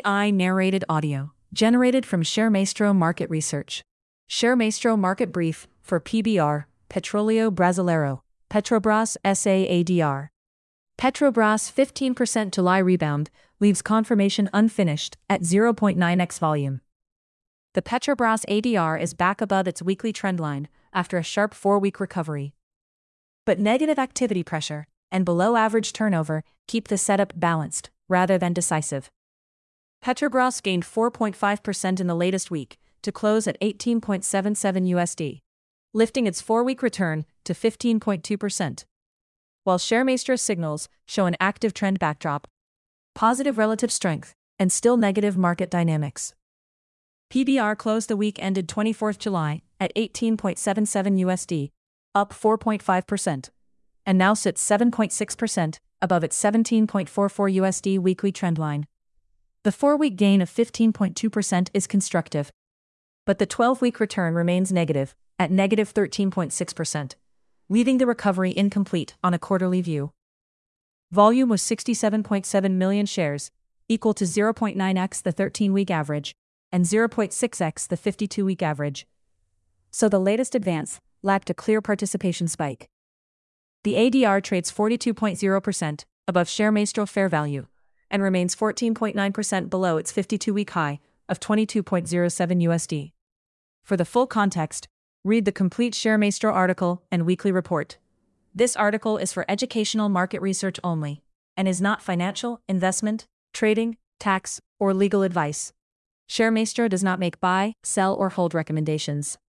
AI narrated audio, generated from ShareMaestro Market Research. ShareMaestro Market Brief for PBR, Petróleo Brasileiro, Petrobras SAADR. Petrobras 15% July rebound leaves confirmation unfinished at 0.9x volume. The Petrobras ADR is back above its weekly trendline after a sharp 4-week recovery. But negative activity pressure and below-average turnover keep the setup balanced rather than decisive. Petrobras gained 4.5% in the latest week to close at 18.77 USD, lifting its 4-week return to 15.2%. While ShareMaestro signals show an active trend backdrop, positive relative strength, and still negative market dynamics. PBR closed the week ended 24th July at 18.77 USD, up 4.5%, and now sits 7.6% above its 17.44 USD weekly trendline. The 4-week gain of 15.2% is constructive, but the 12-week return remains negative at negative 13.6%, leaving the recovery incomplete on a quarterly view. Volume was 67.7 million shares, equal to 0.9x the 13-week average and 0.6x the 52-week average. So the latest advance lacked a clear participation spike. The ADR trades 42.0% above ShareMaestro fair value and remains 14.9% below its 52-week high of 22.07 USD. For the full context, read the complete ShareMaestro article and weekly report. This article is for educational market research only and is not financial, investment, trading, tax, or legal advice. ShareMaestro does not make buy, sell, or hold recommendations.